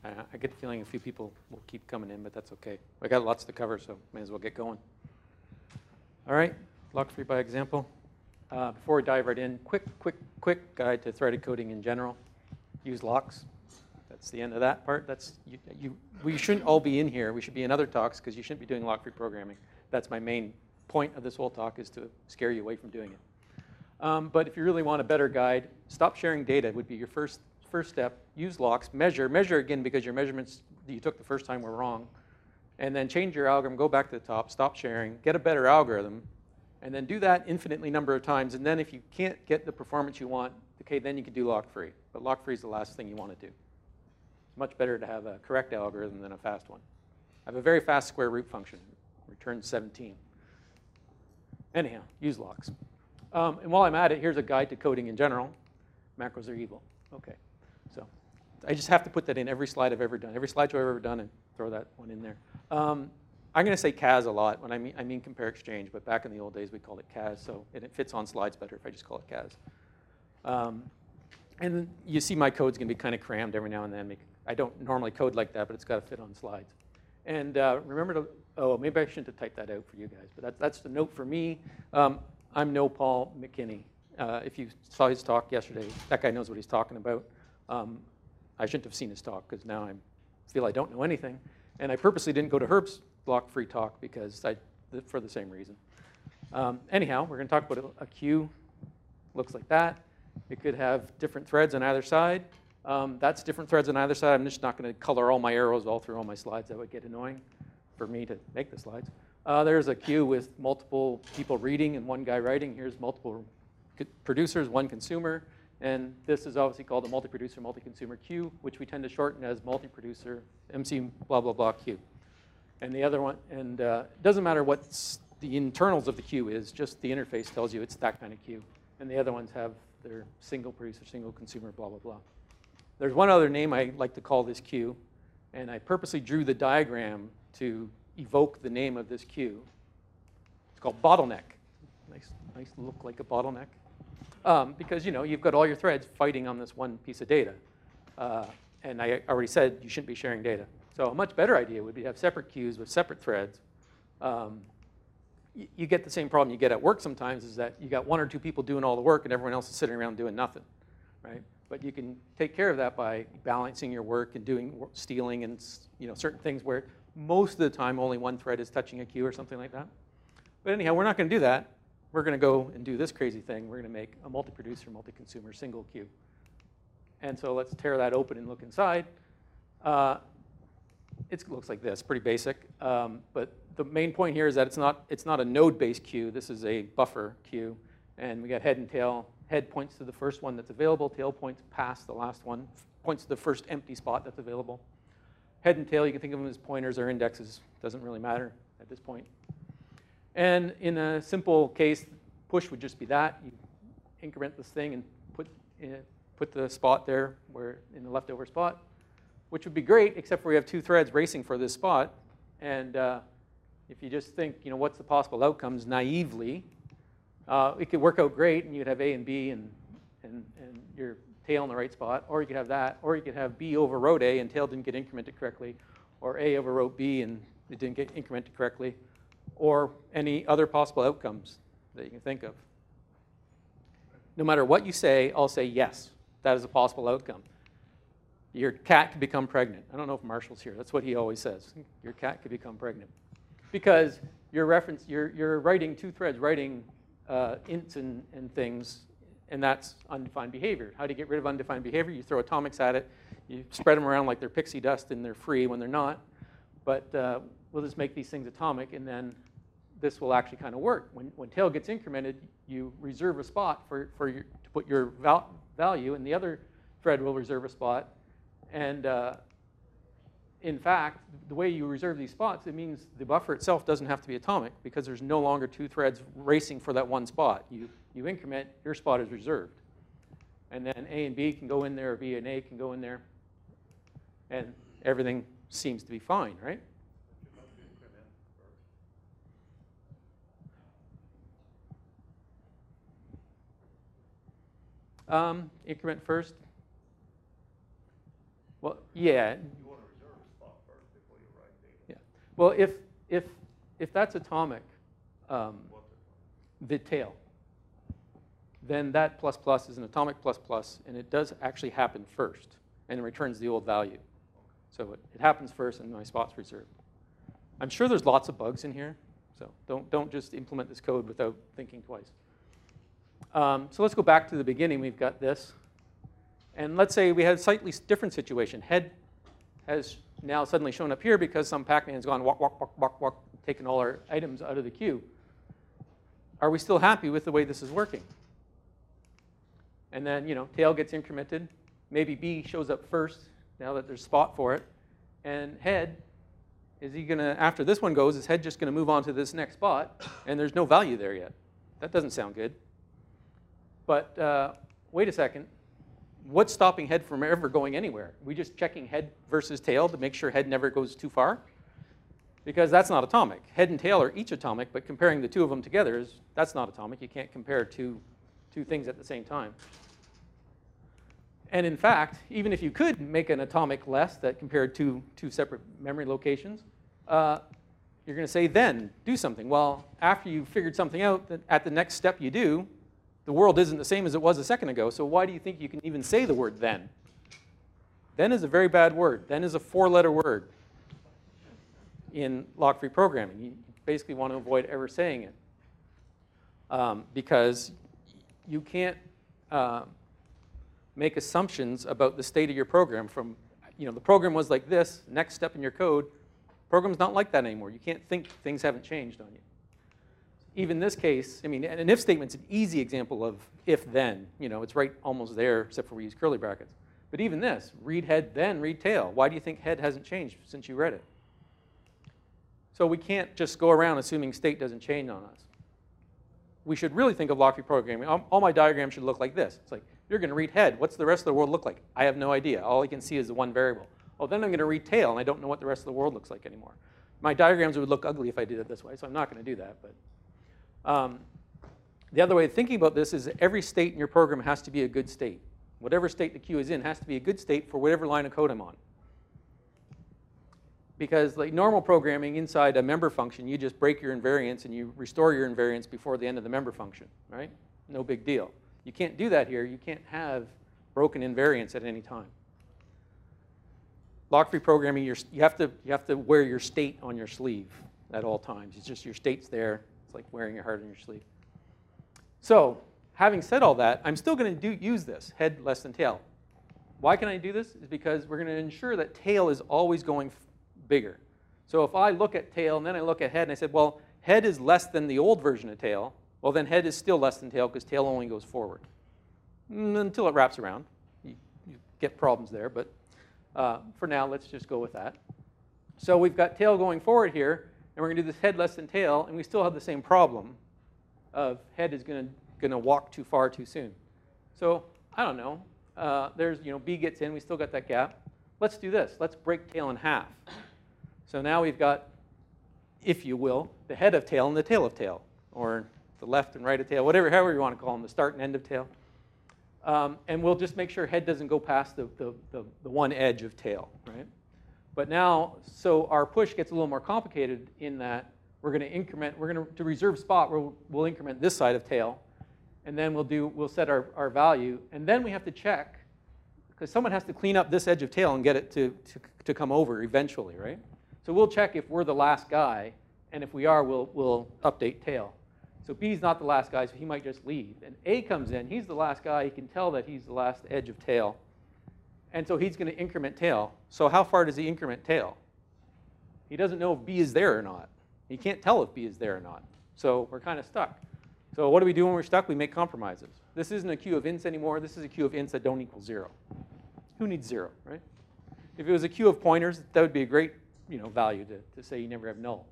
I get the feeling a few people will keep coming in, but that's okay. I got lots to cover, so may as well get going. All right, lock-free by example. Before we dive right in, quick guide to threaded coding in general. Use locks. That's the end of that part. We shouldn't all be in here. We should be in other talks because you shouldn't be doing lock-free programming. That's my main point of this whole talk, is to scare you away from doing it. But if you really want a better guide, stop sharing data would be your first step. Use locks. Measure again because your measurements that you took the first time were wrong. And then change your algorithm, go back to the top, stop sharing, get a better algorithm, and then do that infinitely number of times. And then if you can't get the performance you want, okay, then you can do lock-free. But lock-free is the last thing you want to do. It's much better to have a correct algorithm than a fast one. I have a very fast square root function, returns 17. Anyhow, use locks. And while I'm at it, here's a guide to coding in general. Macros are evil. Okay, so I just have to put that in every slide I've ever done. Every slideshow I've ever done, and throw that one in there. I'm going to say CAS a lot when I mean compare exchange, but back in the old days we called it CAS, so and it fits on slides better if I just call it CAS. And you see my code's going to be kind of crammed every now and then. I don't normally code like that, but it's got to fit on slides. And remember to, oh, maybe I shouldn't have typed that out for you guys, but that's the note for me. I'm no Paul McKinney. If you saw his talk yesterday, that guy knows what he's talking about. I shouldn't have seen his talk because now I feel I don't know anything. And I purposely didn't go to Herb's block-free talk because for the same reason. Anyhow, we're going to talk about a queue. Looks like that. It could have different threads on either side. That's different threads on either side. I'm just not going to color all my arrows all through all my slides. That would get annoying for me to make the slides. There's a queue with multiple people reading and one guy writing. Here's multiple producers, one consumer. And this is obviously called a multi-producer, multi-consumer queue, which we tend to shorten as multi-producer MC blah, blah, blah queue. And the other one, and it doesn't matter what the internals of the queue is, just the interface tells you it's that kind of queue. And the other ones have their single producer, single consumer, blah, blah, blah. There's one other name I like to call this queue, and I purposely drew the diagram to evoke the name of this queue. It's called bottleneck. Nice look like a bottleneck. Because you've got all your threads fighting on this one piece of data. And I already said you shouldn't be sharing data. So a much better idea would be to have separate queues with separate threads. You get the same problem you get at work sometimes, is that you got one or two people doing all the work and everyone else is sitting around doing nothing, right? But you can take care of that by balancing your work and doing stealing and certain things where most of the time only one thread is touching a queue or something like that. But anyhow, we're not going to do that. We're going to go and do this crazy thing. We're going to make a multi-producer, multi-consumer single queue. And so let's tear that open and look inside. It looks like this, pretty basic. But the main point here is that it's not a node-based queue. This is a buffer queue. And we got head and tail. Head points to the first one that's available. Tail points past the last one. Points to the first empty spot that's available. Head and tail, you can think of them as pointers or indexes. Doesn't really matter at this point. And in a simple case, push would just be that. You increment this thing and put the spot there where in the leftover spot, which would be great, except for we have two threads racing for this spot. And if you just think, what's the possible outcomes naively, it could work out great, and you'd have A and B and your tail in the right spot, or you could have that, or you could have B overwrote A and tail didn't get incremented correctly, or A overwrote B and it didn't get incremented correctly, or any other possible outcomes that you can think of. No matter what you say, I'll say yes, that is a possible outcome. Your cat could become pregnant. I don't know if Marshall's here. That's what he always says. Your cat could become pregnant. Because you're writing two threads, writing ints and things, and that's undefined behavior. How do you get rid of undefined behavior? You throw atomics at it. You spread them around like they're pixie dust and they're free when they're not. But we'll just make these things atomic, and then this will actually kind of work. When tail gets incremented, you reserve a spot to put your value, and the other thread will reserve a spot. And in fact, the way you reserve these spots, it means the buffer itself doesn't have to be atomic because there's no longer two threads racing for that one spot. You increment, your spot is reserved. And then A and B can go in there, or B and A can go in there, and everything seems to be fine, right? Increment first. Well, yeah. You want Well, if that's atomic, the tail, then that plus plus is an atomic plus plus, and it does actually happen first, and it returns the old value. So it happens first, and my spot's reserved. I'm sure there's lots of bugs in here, so don't just implement this code without thinking twice. So let's go back to the beginning. We've got this. And let's say we had a slightly different situation. Head has now suddenly shown up here because some Pac-Man's gone walk, walk, walk, walk, walk, taken all our items out of the queue. Are we still happy with the way this is working? And then, tail gets incremented. Maybe B shows up first now that there's spot for it. And head, is he going to, after this one goes, is head just going to move on to this next spot? And there's no value there yet. That doesn't sound good. But wait a second. What's stopping head from ever going anywhere? Are we just checking head versus tail to make sure head never goes too far? Because that's not atomic. Head and tail are each atomic, but comparing the two of them together, that's not atomic. You can't compare two things at the same time. And in fact, even if you could make an atomic less that compared two separate memory locations, you're going to say then, do something. Well, after you've figured something out, at the next step you do, the world isn't the same as it was a second ago, so why do you think you can even say the word then? Then is a very bad word. Then is a 4-letter word in lock-free programming. You basically want to avoid ever saying it because you can't make assumptions about the state of your program from, the program was like this, next step in your code. Program's not like that anymore. You can't think things haven't changed on you. Even this case, an if statement's an easy example of if-then. It's right almost there, except for we use curly brackets. But even this, read head, then read tail. Why do you think head hasn't changed since you read it? So we can't just go around assuming state doesn't change on us. We should really think of lock-free programming. All my diagrams should look like this. It's like, you're going to read head. What's the rest of the world look like? I have no idea. All I can see is the one variable. Oh, then I'm going to read tail, and I don't know what the rest of the world looks like anymore. My diagrams would look ugly if I did it this way, so I'm not going to do that. But the other way of thinking about this is that every state in your program has to be a good state. Whatever state the queue is in has to be a good state for whatever line of code I'm on. Because like normal programming inside a member function, you just break your invariance and you restore your invariance before the end of the member function, right? No big deal. You can't do that here. You can't have broken invariance at any time. Lock-free programming, you have to wear your state on your sleeve at all times. It's just your state's there. It's like wearing your heart on your sleeve. So having said all that, I'm still going to use this, head less than tail. Why can I do this? Is because we're going to ensure that tail is always going bigger. So if I look at tail and then I look at head and I said, well, head is less than the old version of tail, well, then head is still less than tail because tail only goes forward until it wraps around. You get problems there, but for now, let's just go with that. So we've got tail going forward here, and we're going to do this head less than tail, and we still have the same problem of head is going to walk too far too soon. So I don't know. There's, B gets in. We still got that gap. Let's do this. Let's break tail in half. So now we've got, if you will, the head of tail and the tail of tail, or the left and right of tail, however you want to call them, the start and end of tail. And we'll just make sure head doesn't go past the one edge of tail, right? But now, so our push gets a little more complicated in that we're going to increment, to reserve spot, we'll increment this side of tail, and then we'll set our value, and then we have to check, because someone has to clean up this edge of tail and get it to come over eventually, right? So we'll check if we're the last guy, and if we are, we'll update tail. So B's not the last guy, so he might just leave. And A comes in. He's the last guy. He can tell that he's the last edge of tail. And so he's going to increment tail. So how far does he increment tail? He doesn't know if B is there or not. He can't tell if B is there or not. So we're kind of stuck. So what do we do when we're stuck? We make compromises. This isn't a queue of ints anymore. This is a queue of ints that don't equal 0. Who needs 0, right? If it was a queue of pointers, that would be a great value to say you never have null.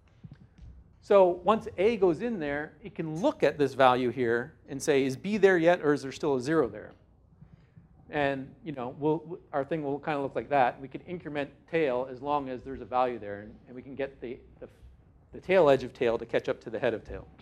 So once A goes in there, it can look at this value here and say, is B there yet, or is there still a 0 there? And our thing will kind of look like that. We can increment tail as long as there's a value there, and we can get the tail edge of tail to catch up to the head of tail.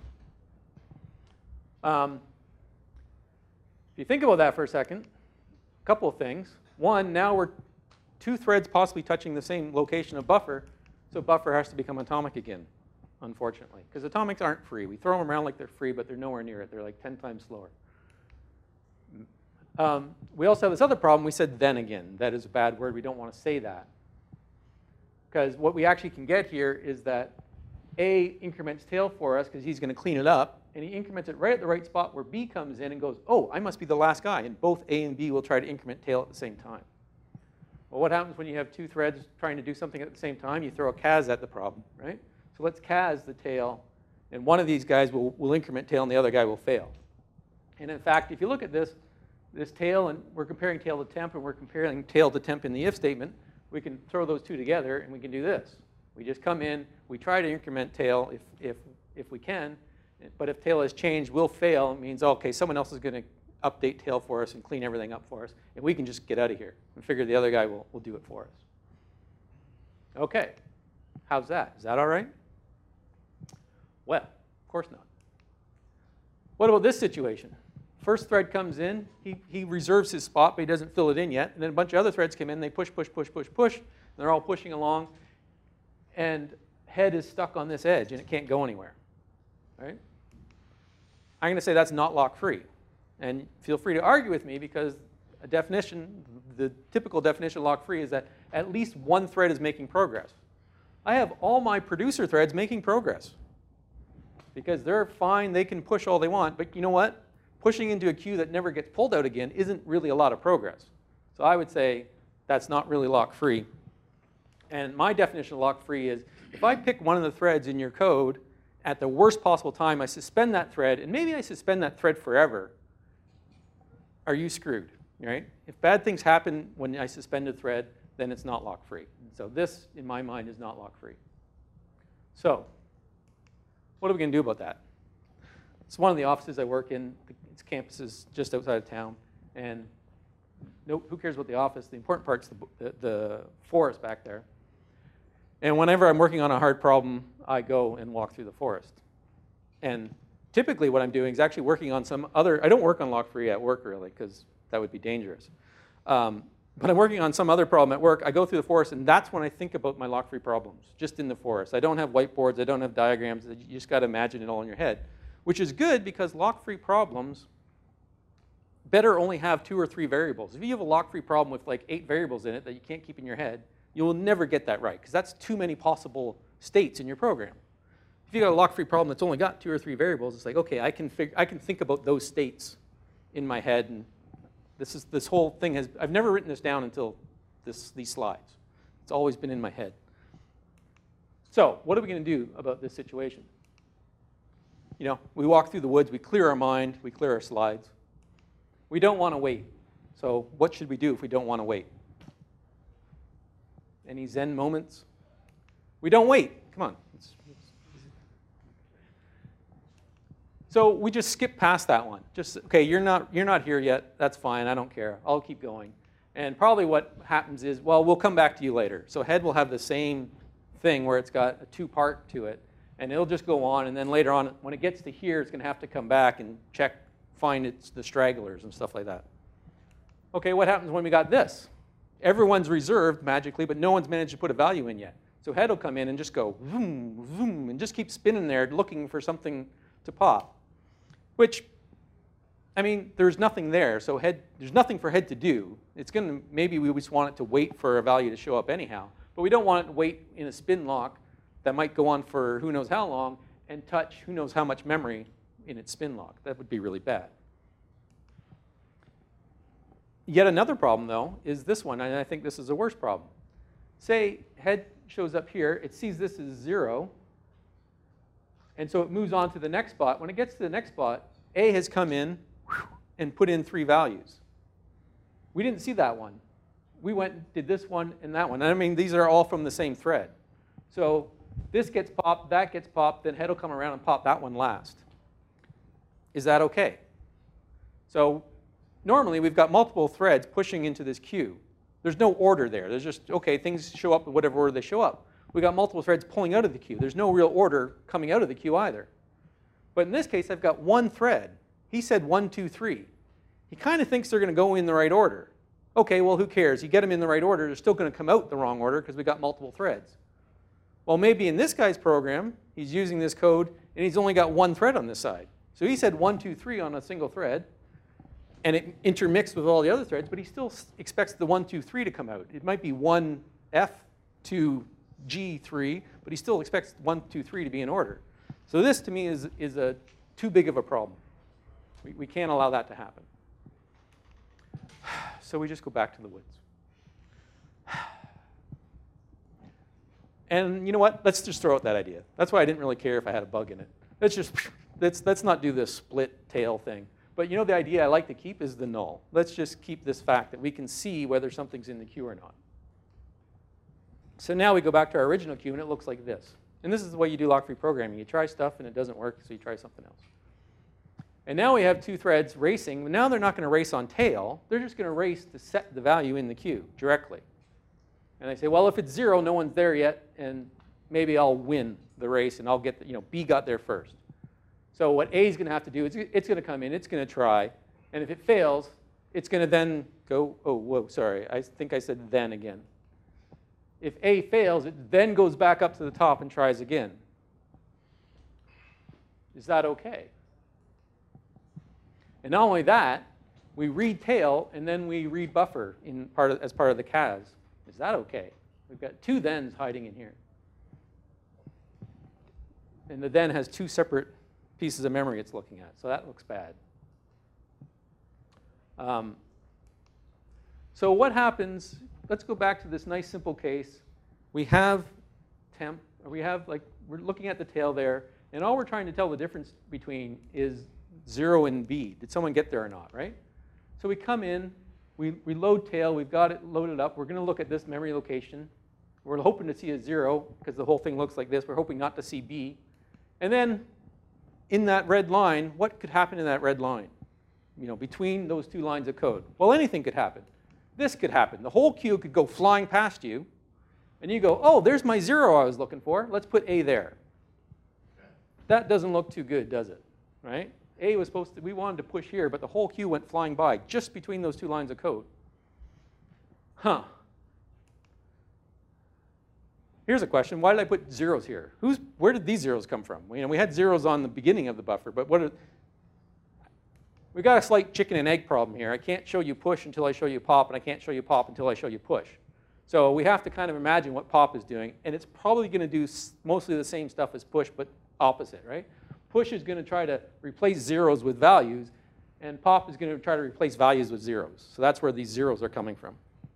If you think about that for a second, a couple of things. One, now we're 2 threads possibly touching the same location of buffer. So buffer has to become atomic again, unfortunately, because atomics aren't free. We throw them around like they're free, but they're nowhere near it. They're like 10 times slower. We also have this other problem. We said then again. That is a bad word. We don't want to say that. Because what we actually can get here is that A increments tail for us because he's going to clean it up, and he increments it right at the right spot where B comes in and goes, oh, I must be the last guy, and both A and B will try to increment tail at the same time. Well, what happens when you have two threads trying to do something at the same time? You throw a cas at the problem, right? So let's cas the tail, and one of these guys will increment tail, and the other guy will fail. And in fact, if you look at this tail, and we're comparing tail to temp, and we're comparing tail to temp in the if statement, we can throw those two together, and we can do this. We just come in, we try to increment tail if we can, but if tail has changed, we'll fail. It means, okay, someone else is going to update tail for us and clean everything up for us, and we can just get out of here and figure the other guy will do it for us. Okay, how's that? Is that all right? Well, of course not. What about this situation? First thread comes in, he reserves his spot, but he doesn't fill it in yet, and then a bunch of other threads come in, they push, push, push, push, push, and they're all pushing along, and head is stuck on this edge, and it can't go anywhere, right? I'm going to say that's not lock-free. And feel free to argue with me because a definition, the typical definition of lock-free is that at least one thread is making progress. I have all my producer threads making progress because they're fine, they can push all they want, but you know what? Pushing into a queue that never gets pulled out again isn't really a lot of progress. So I would say that's not really lock-free. And my definition of lock-free is if I pick one of the threads in your code at the worst possible time, I suspend that thread, and maybe I suspend that thread forever, are you screwed, right? If bad things happen when I suspend a thread, then it's not lock-free. So this, in my mind, is not lock-free. So what are we going to do about that? It's one of the offices I work in. Its campus is just outside of town. And who cares about the office? The important part's the forest back there. And whenever I'm working on a hard problem, I go and walk through the forest. And typically what I'm doing is actually working on some other, I don't work on lock-free at work really, because that would be dangerous. But I'm working on some other problem at work. I go through the forest, and that's when I think about my lock-free problems, just in the forest. I don't have whiteboards. I don't have diagrams. You just got to imagine it all in your head, which is good because lock-free problems better only have 2 or 3 variables. If you have a lock-free problem with like 8 variables in it that you can't keep in your head, you will never get that right because that's too many possible states in your program. If you got a lock-free problem that's only got 2 or 3 variables, it's like, okay, I can think about those states in my head, and this whole thing I've never written this down until these slides. It's always been in my head. So what are we going to do about this situation? You know, we walk through the woods, we clear our mind, we clear our slides. We don't want to wait. So what should we do if we don't want to wait? Any Zen moments? We don't wait. Come on. So we just skip past that one. Just, okay, you're not here yet. That's fine. I don't care. I'll keep going. And probably what happens is, well, we'll come back to you later. So head will have the same thing where it's got a 2-part to it. And it'll just go on. And then later on, when it gets to here, it's going to have to come back and find the stragglers and stuff like that. Okay, what happens when we got this? Everyone's reserved magically, but no one's managed to put a value in yet. So head will come in and just go vroom, vroom, and just keep spinning there looking for something to pop. Which, I mean, there's nothing there, so there's nothing for head to do. Maybe we just want it to wait for a value to show up anyhow, but we don't want it to wait in a spin lock that might go on for who knows how long and touch who knows how much memory in its spin lock. That would be really bad. Yet another problem, though, is this one, and I think this is a worse problem. Say head shows up here, it sees this as 0, and so it moves on to the next spot. When it gets to the next spot, A has come in and put in 3 values. We didn't see that one. We went and did this one and that one. And I mean, these are all from the same thread. So this gets popped, that gets popped, then head will come around and pop that one last. Is that okay? So normally we've got multiple threads pushing into this queue. There's no order there. There's just, okay, things show up in whatever order they show up. We've got multiple threads pulling out of the queue. There's no real order coming out of the queue either. But in this case, I've got one thread. He said 1, 2, 3. He kind of thinks they're going to go in the right order. Okay, well, who cares? You get them in the right order, they're still going to come out the wrong order because we've got multiple threads. Well, maybe in this guy's program, he's using this code, and he's only got one thread on this side. So he said 1, 2, 3 on a single thread, and it intermixed with all the other threads, but he still expects the 1, 2, 3 to come out. It might be 1F, 2G3, but he still expects 1, 2, 3 to be in order. So this, to me, is too big of a problem. We can't allow that to happen. So we just go back to the woods. And you know what? Let's just throw out that idea. That's why I didn't really care if I had a bug in it. Let's not do this split tail thing. But you know, the idea I like to keep is the null. Let's just keep this fact that we can see whether something's in the queue or not. So now we go back to our original queue, and it looks like this. And this is the way you do lock-free programming. You try stuff, and it doesn't work, so you try something else. And now we have two threads racing. Now they're not going to race on tail. They're just going to race to set the value in the queue directly. And I say, well, if it's 0, no one's there yet, and maybe I'll win the race, and I'll get the, B got there first. So what A is going to have to do is it's going to come in, it's going to try, and if it fails, it's going to then go, oh, whoa, sorry, I think I said then again. If A fails, it then goes back up to the top and tries again. Is that okay? And not only that, we read tail, and then we read buffer as part of the CAS. Is that okay? We've got two thens hiding in here. And the then has two separate pieces of memory it's looking at, so that looks bad. So what happens, let's go back to this nice simple case. We have temp, we're looking at the tail there, and all we're trying to tell the difference between is 0 and B. Did someone get there or not, right? So we come in, we load tail, we've got it loaded up. We're going to look at this memory location. We're hoping to see a 0 because the whole thing looks like this. We're hoping not to see B. And then in that red line, what could happen in that red line? Between those two lines of code. Well, anything could happen. This could happen. The whole queue could go flying past you, and you go, oh, there's my 0 I was looking for. Let's put A there. That doesn't look too good, does it? Right? A was supposed to, we wanted to push here, but the whole queue went flying by just between those two lines of code. Huh. Here's a question. Why did I put zeros here? Where did these zeros come from? We had zeros on the beginning of the buffer, but we've got a slight chicken and egg problem here. I can't show you push until I show you pop, and I can't show you pop until I show you push. So we have to kind of imagine what pop is doing, and it's probably going to do mostly the same stuff as push, but opposite, right? Push is going to try to replace zeros with values, and pop is going to try to replace values with zeros. So that's where these zeros are coming from.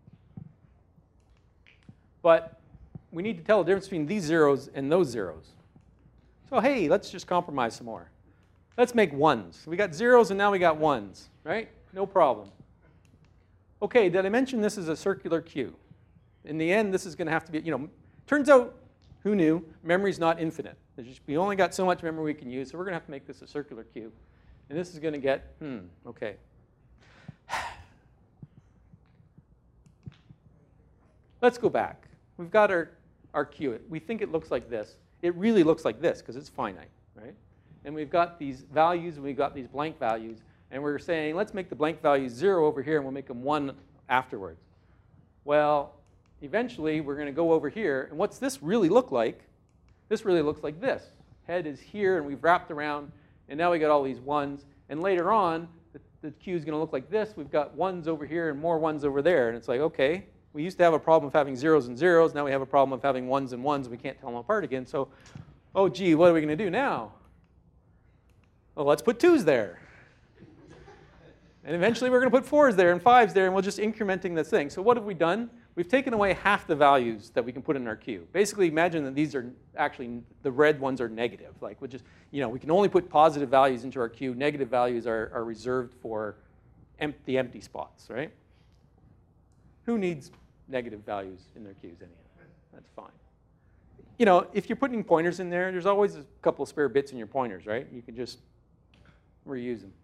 But we need to tell the difference between these zeros and those zeros. So hey, let's just compromise some more. Let's make ones. We got zeros, and now we got ones, right? No problem. Okay, did I mention this is a circular queue? In the end, this is going to have to be, turns out, who knew, memory's not infinite. We only got so much memory we can use, so we're going to have to make this a circular queue. And this is going to get, okay. Let's go back. We've got our queue. We think it looks like this. It really looks like this because it's finite, right? And we've got these values, and we've got these blank values. And we're saying, let's make the blank values 0 over here, and we'll make them 1 afterwards. Well, eventually, we're going to go over here. And what's this really look like? This really looks like this. Head is here, and we've wrapped around. And now we got all these 1s. And later on, the queue is going to look like this. We've got 1s over here and more 1s over there. And it's like, OK, we used to have a problem of having 0s and 0s. Now we have a problem of having 1s and 1s. We can't tell them apart again. So, oh, gee, what are we going to do now? Well, let's put 2s there. And eventually, we're going to put 4s there and 5s there, and we're just incrementing this thing. So what have we done? We've taken away half the values that we can put in our queue. Basically, imagine that these are actually, the red ones are negative. Like, we can only put positive values into our queue. Negative values are reserved for the empty spots, right? Who needs negative values in their queues anyhow? That's fine. If you're putting pointers in there, there's always a couple of spare bits in your pointers, right? You can just reuse them.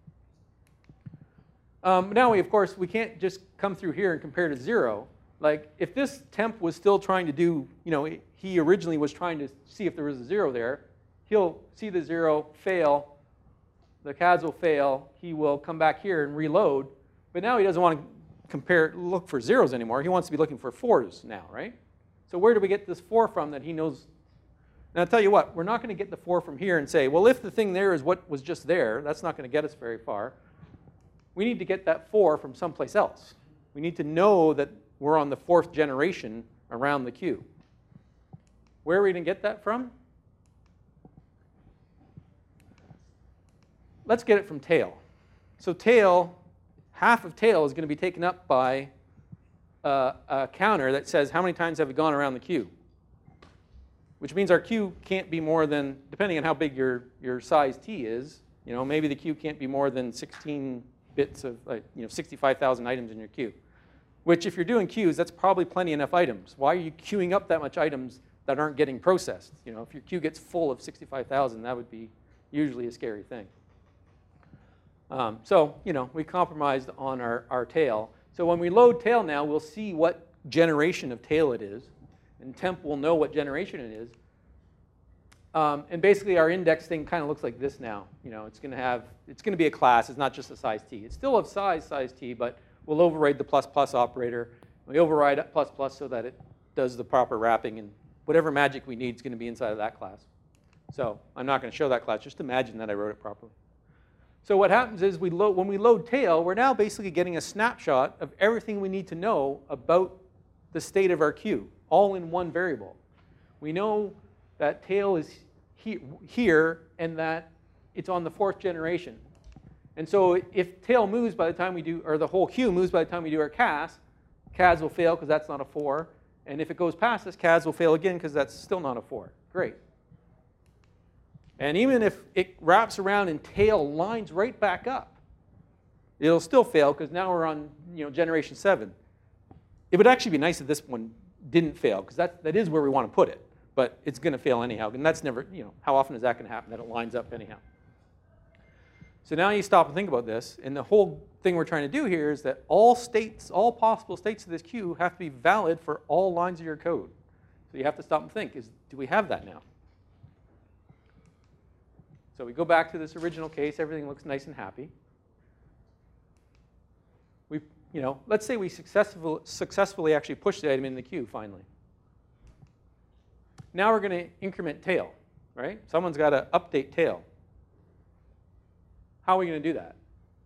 Now, of course, we can't just come through here and compare to 0. Like, if this temp was still trying to do, he originally was trying to see if there was a 0 there, he'll see the 0, fail, the CAS will fail, he will come back here and reload, but now he doesn't want to look for zeros anymore. He wants to be looking for 4s now, right? So where do we get this 4 from that he knows And I'll tell you what, we're not going to get the 4 from here and say, well, if the thing there is what was just there, that's not going to get us very far. We need to get that 4 from someplace else. We need to know that we're on the 4th generation around the Q. Where are we going to get that from? Let's get it from tail. So tail, half of tail is going to be taken up by a counter that says how many times have we gone around the Q, which means our Q can't be more than, depending on how big your size T is, maybe the Q can't be more than 16 bits of 65,000 items in your queue, which if you're doing queues, that's probably plenty enough items. Why are you queuing up that much items that aren't getting processed? If your queue gets full of 65,000, that would be usually a scary thing. So we compromised on our tail. So when we load tail now, we'll see what generation of tail it is, and temp will know what generation it is. And basically, our index thing kind of looks like this now. It's going to be a class. It's not just a size T. It's still of size T, but we'll override the plus plus operator. We override plus plus so that it does the proper wrapping, and whatever magic we need is going to be inside of that class. So I'm not going to show that class. Just imagine that I wrote it properly. So what happens is when we load tail, we're now basically getting a snapshot of everything we need to know about the state of our queue, all in one variable. We know that tail is here and that it's on the 4th generation. And so if tail moves by the time we do, or the whole queue moves by the time we do our CAS will fail because that's not a 4. And if it goes past this, CAS will fail again because that's still not a 4. Great. And even if it wraps around and tail lines right back up, it'll still fail because now we're on generation 7. It would actually be nice if this one didn't fail because that is where we want to put it. But it's going to fail anyhow. And that's never, how often is that going to happen that it lines up anyhow? So now you stop and think about this. And the whole thing we're trying to do here is that all possible states of this queue have to be valid for all lines of your code. So you have to stop and think, do we have that now? So we go back to this original case. Everything looks nice and happy. Let's say we successfully actually push the item in the queue finally. Now we're going to increment tail, right? Someone's got to update tail. How are we going to do that?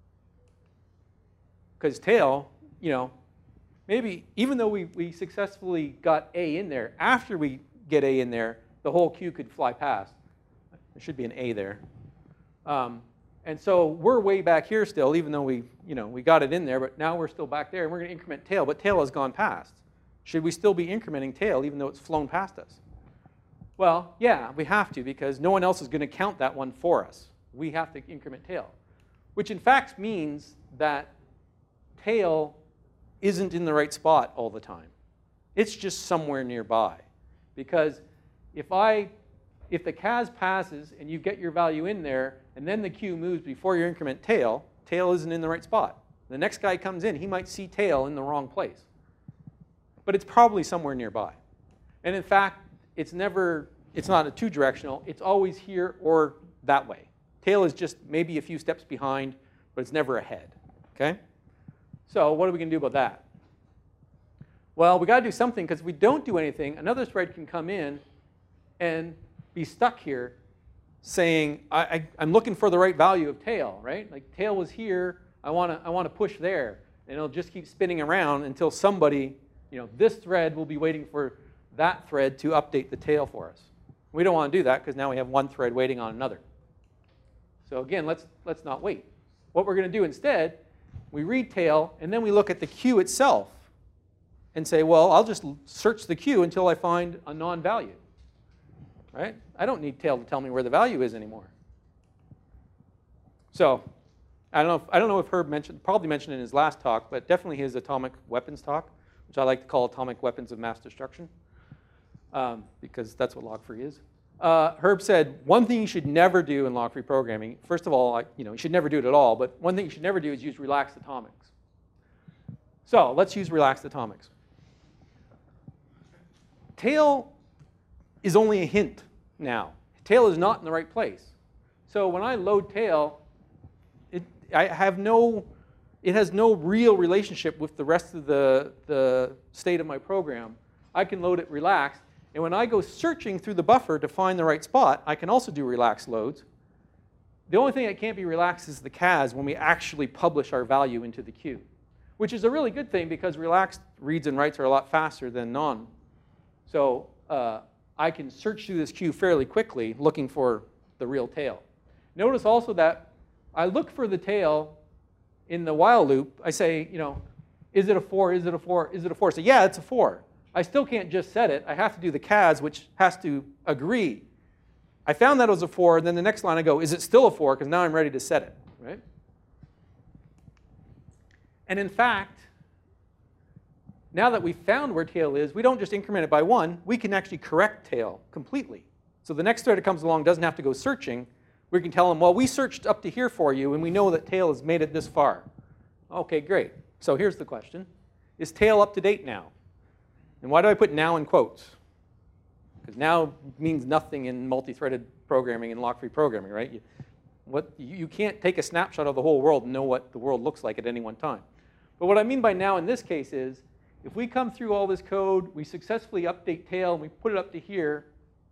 Because tail, maybe even though we successfully got A in there, after we get A in there, the whole queue could fly past. There should be an A there. And so we're way back here still, even though we got it in there, but now we're still back there, and we're going to increment tail, but tail has gone past. Should we still be incrementing tail even though it's flown past us? Well, yeah, we have to because no one else is going to count that one for us. We have to increment tail, which in fact means that tail isn't in the right spot all the time. It's just somewhere nearby. Because if the CAS passes and you get your value in there and then the queue moves before you increment tail, tail isn't in the right spot. The next guy comes in, he might see tail in the wrong place. But it's probably somewhere nearby. And in fact, it's not a two-directional. It's always here or that way. Tail is just maybe a few steps behind, but it's never ahead. Okay? So what are we going to do about that? Well, we got to do something because if we don't do anything, another thread can come in and be stuck here saying, I'm looking for the right value of tail, right? Like tail was here, I want to push there. And it'll just keep spinning around until somebody, this thread will be waiting for that thread to update the tail for us. We don't want to do that because now we have one thread waiting on another. So again, let's not wait. What we're going to do instead, we read tail, and then we look at the queue itself and say, well, I'll just search the queue until I find a non-value. Right? I don't need tail to tell me where the value is anymore. So I don't know if Herb probably mentioned in his last talk, but definitely his atomic weapons talk, which I like to call atomic weapons of mass destruction, because that's what log-free is. Herb said one thing you should never do in log-free programming. First of all, you should never do it at all. But one thing you should never do is use relaxed atomics. So let's use relaxed atomics. Tail is only a hint now. Tail is not in the right place. So when I load tail, it has no real relationship with the rest of the state of my program. I can load it relaxed, And when I go searching through the buffer to find the right spot, I can also do relaxed loads. The only thing that can't be relaxed is the CAS when we actually publish our value into the queue, which is a really good thing because relaxed reads and writes are a lot faster than non. So I can search through this queue fairly quickly looking for the real tail. Notice also that I look for the tail in the while loop. I say, is it a 4, is it a 4, is it a 4? So yeah, it's a 4. I still can't just set it. I have to do the CAS, which has to agree. I found that it was a 4, and then the next line I go, is it still a 4? Because now I'm ready to set it, right? And in fact, now that we've found where tail is, we don't just increment it by 1. We can actually correct tail completely. So the next thread that comes along doesn't have to go searching. We can tell them, well, we searched up to here for you, and we know that tail has made it this far. OK, great. So here's the question. Is tail up to date now? And why do I put now in quotes? Because now means nothing in multi-threaded programming and lock-free programming, right? You can't take a snapshot of the whole world and know what the world looks like at any one time. But what I mean by now in this case is, if we come through all this code, we successfully update tail, and we put it up to here.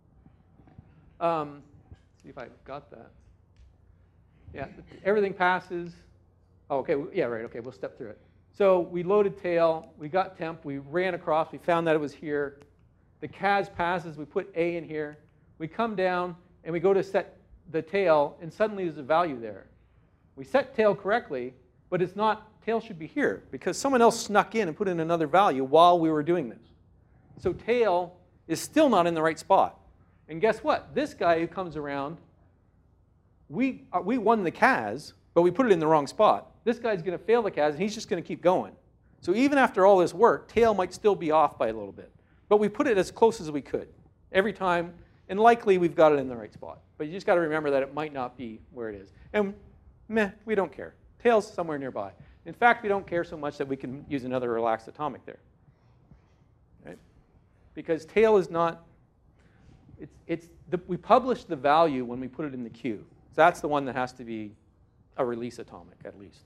See if I got that. Yeah, everything passes. Oh, OK, yeah, right, OK, we'll step through it. So we loaded tail, we got temp, we ran across, we found that it was here. The CAS passes, we put A in here. We come down, and we go to set the tail, and suddenly there's a value there. We set tail correctly, but it's not, tail should be here, because someone else snuck in and put in another value while we were doing this. So tail is still not in the right spot. And guess what? This guy who comes around, we won the CAS, but we put it in the wrong spot. This guy's going to fail the CAS, and he's just going to keep going. So even after all this work, tail might still be off by a little bit. But we put it as close as we could every time, and likely we've got it in the right spot. But you just got to remember that it might not be where it is. And meh, we don't care. Tail's somewhere nearby. In fact, we don't care so much that we can use another relaxed atomic there. Right? Because tail is not, we publish the value when we put it in the queue. So that's the one that has to be a release atomic, at least.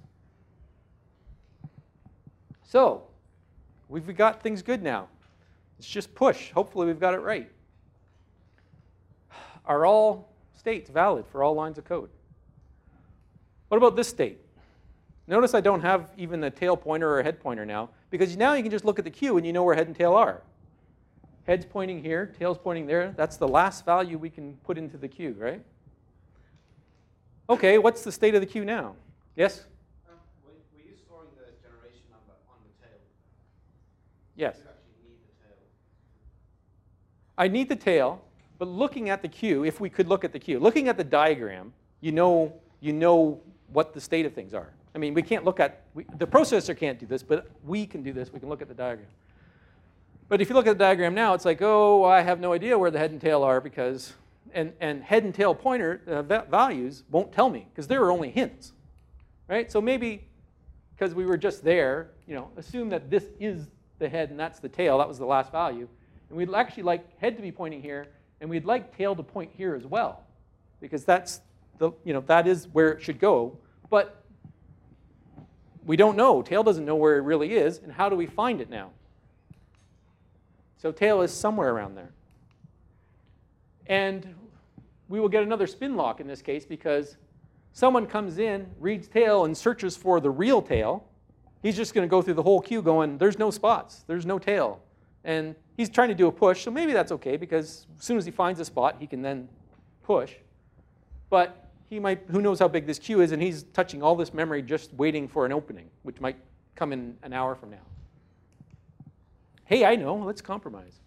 So we've got things good now. It's just push. Hopefully we've got it right. Are all states valid for all lines of code? What about this state? Notice I don't have even a tail pointer or a head pointer now, because now you can just look at the queue and you know where head and tail are. Head's pointing here, tail's pointing there. That's the last value we can put into the queue, right? OK, what's the state of the queue now? Yes? Were you storing the generation number on the tail? Yes. You actually need the tail. I need the tail, but looking at the queue, if we could look at the queue, looking at the diagram, you know what the state of things are. I mean, we can't look at, the processor can't do this, but we can do this. We can look at the diagram. But if you look at the diagram now, it's like, oh, I have no idea where the head and tail are because, and head and tail pointer values won't tell me because there are only hints, right? So maybe because we were just there, assume that this is the head and that's the tail. That was the last value. And we'd actually like head to be pointing here, and we'd like tail to point here as well, because that's that is where it should go. But we don't know. Tail doesn't know where it really is, and how do we find it now? So tail is somewhere around there. And we will get another spin lock in this case because someone comes in, reads tail, and searches for the real tail. He's just going to go through the whole queue going, there's no spots, there's no tail. And he's trying to do a push, so maybe that's OK, because as soon as he finds a spot, he can then push. But he might, who knows how big this queue is, and he's touching all this memory just waiting for an opening, which might come in an hour from now. Hey, I know, let's compromise.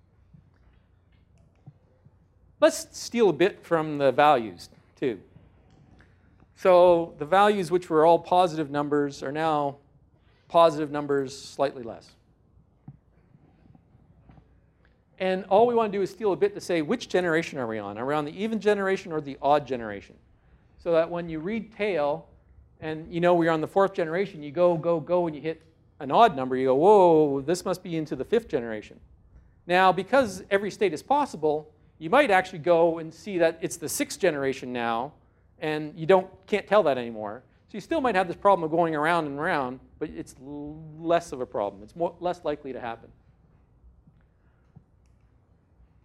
Let's steal a bit from the values, too. So the values which were all positive numbers are now positive numbers slightly less. And all we want to do is steal a bit to say, which generation are we on? Are we on the even generation or the odd generation? So that when you read tail, and we're on the 4th generation, you go, and you hit an odd number, you go, whoa, this must be into the 5th generation. Now, because every state is possible, you might actually go and see that it's the 6th generation now, and you can't tell that anymore. So you still might have this problem of going around and around, but it's less of a problem. It's less likely to happen.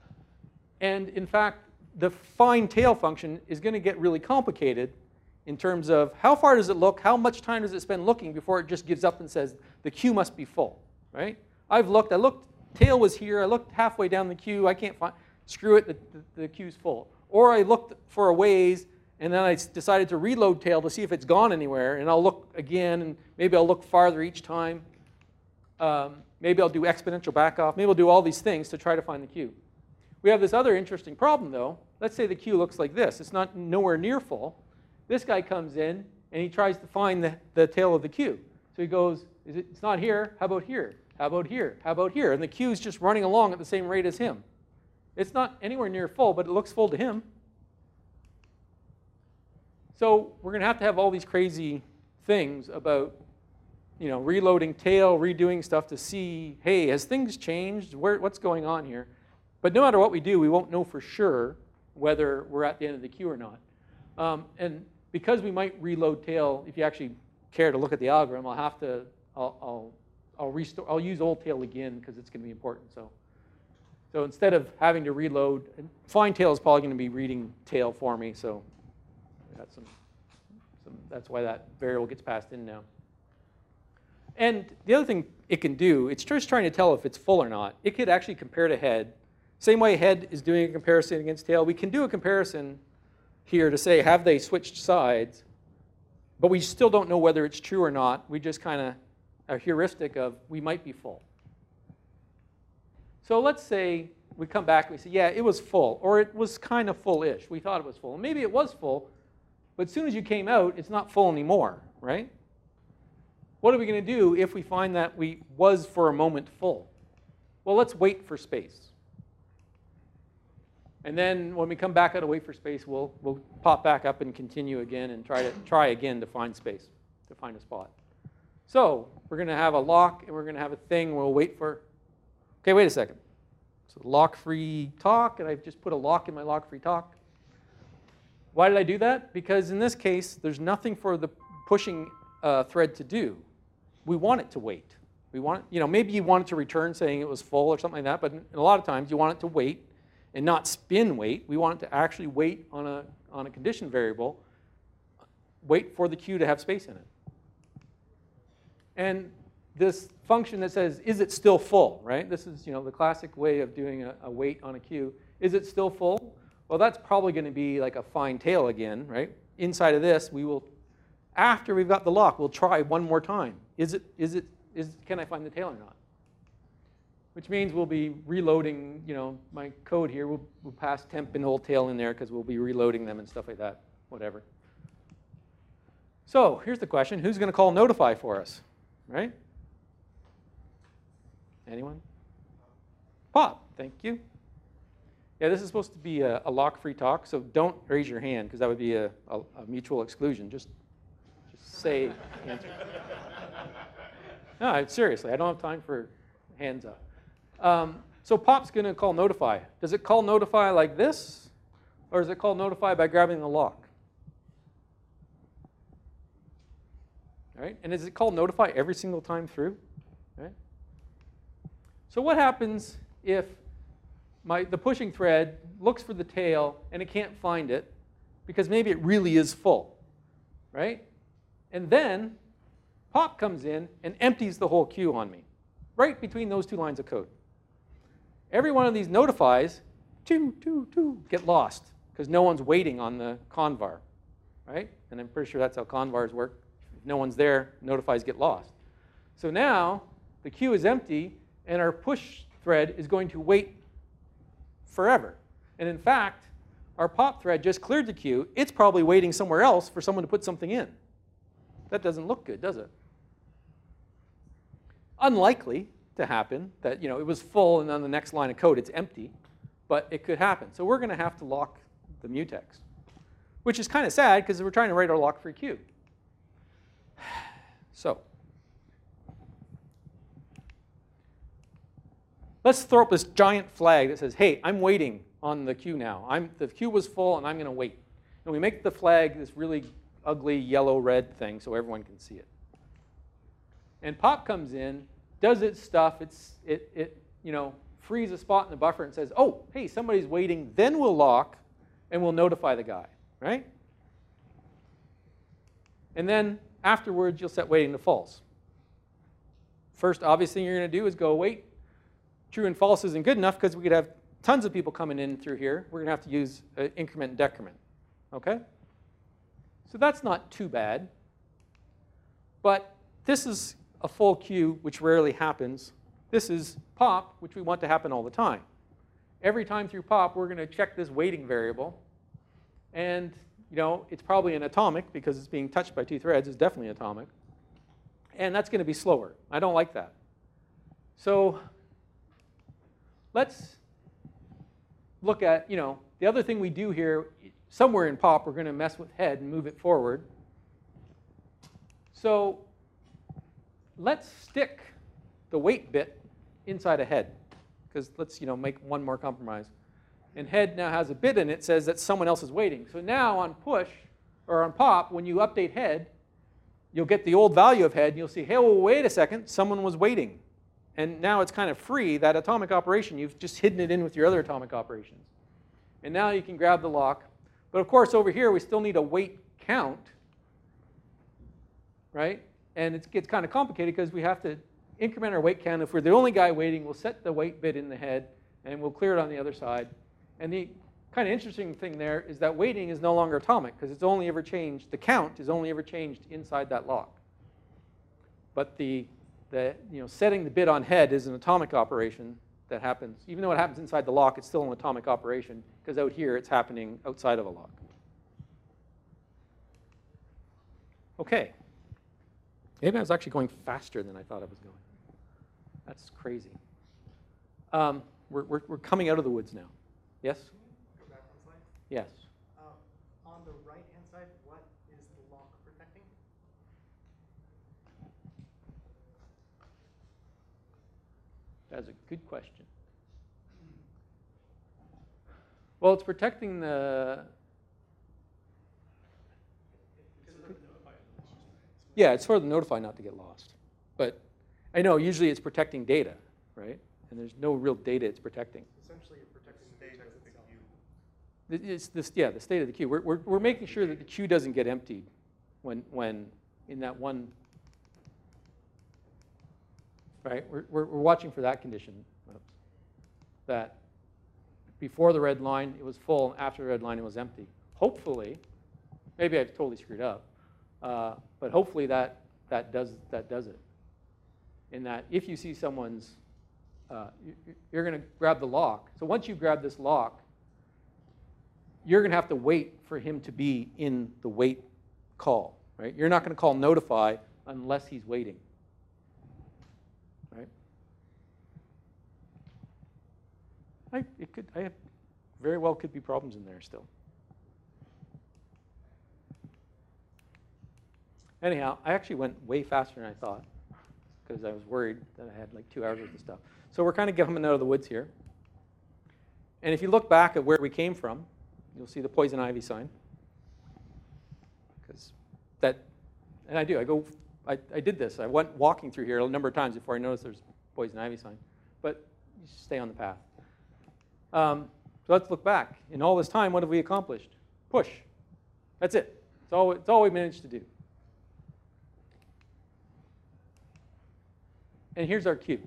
And in fact, the find tail function is going to get really complicated in terms of how far does it look, how much time does it spend looking before it just gives up and says the queue must be full, right? I looked, tail was here, I looked halfway down the queue, I can't find, screw it, the queue's full. Or I looked for a ways, and then I decided to reload tail to see if it's gone anywhere, and I'll look again, and maybe I'll look farther each time. Maybe I'll do exponential backoff. Maybe I'll do all these things to try to find the queue. We have this other interesting problem, though. Let's say the queue looks like this. It's not nowhere near full. This guy comes in, and he tries to find the tail of the queue. So he goes, it's not here. How about here? How about here? How about here? And the queue's just running along at the same rate as him. It's not anywhere near full, but it looks full to him. So we're going to have all these crazy things about, reloading tail, redoing stuff to see, hey, has things changed? What's going on here? But no matter what we do, we won't know for sure whether we're at the end of the queue or not. And because we might reload tail, if you actually care to look at the algorithm, I'll use old tail again because it's going to be important. So instead of having to reload, find tail is probably going to be reading tail for me. So I got some that's why that variable gets passed in now. And the other thing it can do, it's just trying to tell if it's full or not. It could actually compare to head. Same way head is doing a comparison against tail. We can do a comparison here to say, have they switched sides? But we still don't know whether it's true or not. We just kind of a heuristic of we might be full. So let's say we come back and we say, yeah, it was full, or it was kind of full-ish. We thought it was full. And maybe it was full, but as soon as you came out, it's not full anymore, right? What are we going to do if we find that we was for a moment full? Well, let's wait for space. And then when we come back out of wait for space, we'll pop back up and continue again and try again to find space, to find a spot. So we're going to have a lock, and we're going to have a thing we'll wait for. Okay, wait a second. So lock-free talk, and I've just put a lock in my lock-free talk. Why did I do that? Because in this case, there's nothing for the pushing thread to do. We want it to wait. We want it, maybe you want it to return saying it was full or something like that, but a lot of times you want it to wait and not spin wait. We want it to actually wait on a condition variable, wait for the queue to have space in it. And this function that says, is it still full, right? This is the classic way of doing a wait on a queue. Is it still full? Well, that's probably going to be like a find tail again, right? Inside of this, we will, after we've got the lock, we'll try one more time. Can I find the tail or not? Which means we'll be reloading, my code here. We'll pass temp and old tail in there because we'll be reloading them and stuff like that, whatever. So here's the question. Who's going to call notify for us, right? Anyone? Pop, thank you. Yeah, this is supposed to be a lock-free talk, so don't raise your hand because that would be a mutual exclusion. Just say answer. No, seriously, I don't have time for hands up. So pop's going to call notify. Does it call notify like this, or does it call notify by grabbing the lock? All right, and does it call notify every single time through? Right? So what happens if the pushing thread looks for the tail and it can't find it because maybe it really is full, right? And then pop comes in and empties the whole queue on me, right between those two lines of code. Every one of these notifies, get lost because no one's waiting on the convar, right? And I'm pretty sure that's how convars work. If no one's there, notifies get lost. So now the queue is empty and our push thread is going to wait forever. And in fact, our pop thread just cleared the queue. It's probably waiting somewhere else for someone to put something in. That doesn't look good, does it? Unlikely to happen that it was full and on the next line of code it's empty, but it could happen. So we're going to have to lock the mutex, which is kind of sad because we're trying to write our lock-free queue. So let's throw up this giant flag that says, hey, I'm waiting on the queue now. The queue was full and I'm going to wait. And we make the flag this really ugly yellow-red thing so everyone can see it. And pop comes in, does its stuff. It frees a spot in the buffer and says, oh, hey, somebody's waiting, then we'll lock and we'll notify the guy, right? And then afterwards, you'll set waiting to false. First obvious thing you're going to do is go wait. True and false isn't good enough because we could have tons of people coming in through here. We're going to have to use increment and decrement, okay? So that's not too bad. But this is a full queue, which rarely happens. This is pop, which we want to happen all the time. Every time through pop, we're going to check this waiting variable. And it's probably an atomic because it's being touched by two threads. It's definitely atomic. And that's going to be slower. I don't like that. So let's look at, the other thing we do here, somewhere in pop, we're going to mess with head and move it forward. So let's stick the wait bit inside a head, because let's make one more compromise. And head now has a bit in it that says that someone else is waiting. So now on push, or on pop, when you update head, you'll get the old value of head, and you'll see, hey, well, wait a second, someone was waiting. And now it's kind of free, that atomic operation. You've just hidden it in with your other atomic operations. And now you can grab the lock. But of course, over here, we still need a wait count, right? And it gets kind of complicated because we have to increment our wait count. If we're the only guy waiting, we'll set the wait bit in the head, and we'll clear it on the other side. And the kind of interesting thing there is that waiting is no longer atomic because it's only ever changed, the count is only ever changed inside that lock. But setting the bit on head is an atomic operation that happens. Even though it happens inside the lock, it's still an atomic operation because out here it's happening outside of a lock. Okay. Maybe I was actually going faster than I thought I was going. That's crazy. We're coming out of the woods now. Yes? Go back one slide. Yes. On the right-hand side, what is the lock protecting? That's a good question. Well, it's protecting the... Yeah, it's for the notify not to get lost. But I know usually it's protecting data, right? And there's no real data it's protecting. Essentially, you're protecting the data itself. It's this, the state of the queue. We're making sure that the queue doesn't get emptied when in that one, right? We're watching for that condition. That before the red line it was full, and after the red line it was empty. Hopefully, maybe I've totally screwed up, but hopefully that does it. In that if you see someone's, you're going to grab the lock. So once you grab this lock, you're going to have to wait for him to be in the wait call, right? You're not going to call notify unless he's waiting, right? I have very well could be problems in there still. Anyhow, I actually went way faster than I thought because I was worried that I had like 2 hours worth of stuff. So we're kind of coming out of the woods here. And if you look back at where we came from, you'll see the poison ivy sign. Because that, and I did this. I went walking through here a number of times before I noticed there's poison ivy sign. But you just stay on the path. So let's look back. In all this time, what have we accomplished? Push. That's it. It's all we managed to do. And here's our queue.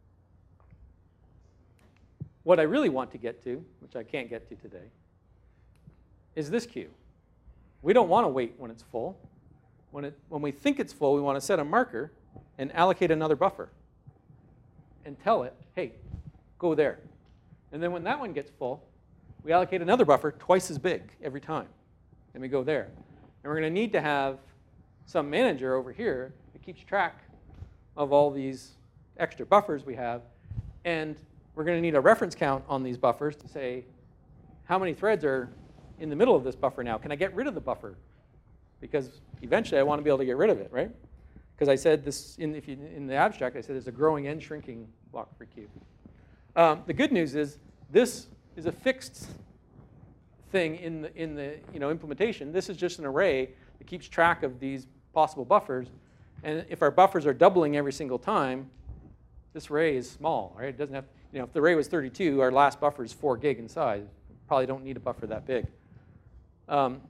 What I really want to get to, which I can't get to today, is this queue. We don't want to wait when it's full. When we think it's full, we want to set a marker and allocate another buffer and tell it, hey, go there. And then when that one gets full, we allocate another buffer twice as big every time, and we go there. And we're going to need to have some manager over here that keeps track of all these extra buffers we have, and we're going to need a reference count on these buffers to say how many threads are in the middle of this buffer now. Can I get rid of the buffer? Because eventually I want to be able to get rid of it, right? Because I said this in the abstract, I said there's a growing and shrinking block-free queue. The good news is this is a fixed thing in the implementation. This is just an array that keeps track of these possible buffers. And if our buffers are doubling every single time, this array is small, right? It doesn't have. if the array was 32, our last buffer is 4 gig in size. Probably don't need a buffer that big. And